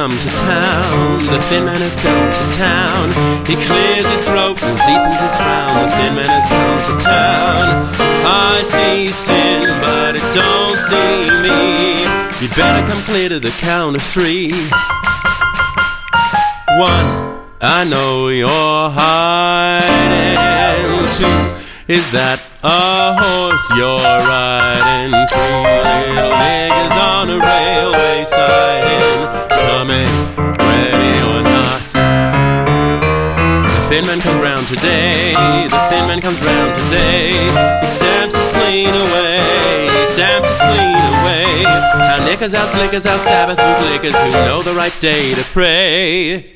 come to town. The thin man has come to town. He clears his throat and deepens his frown. The thin man has come to town. I see sin, but it don't see me. You better come clear to the count of 3. 1, I know you're hiding. 2, is that a horse you're riding? 3, little niggas on a railway siding, coming, ready or not. The thin man comes round today. The thin man comes round today. He stamps his clean away. He stamps his clean away. Our knickers, our slickers, our Sabbath boot lickers, who know the right day to pray.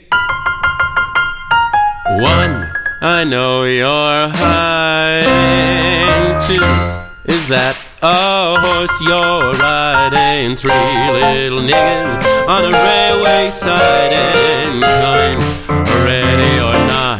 1, I know you're hiding. 2, is that a horse you're riding? 3, little niggas on a railway siding, coming, ready or not.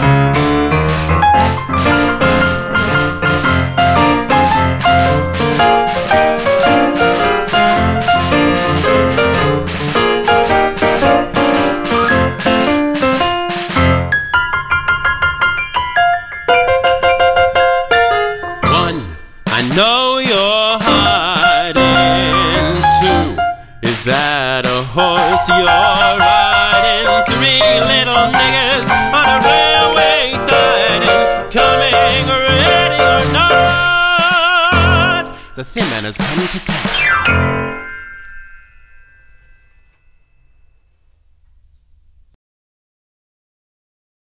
I know you're hiding. 2, is that a horse you're riding? 3, little niggas on a railway siding, coming, ready or not. The thin man has come to town.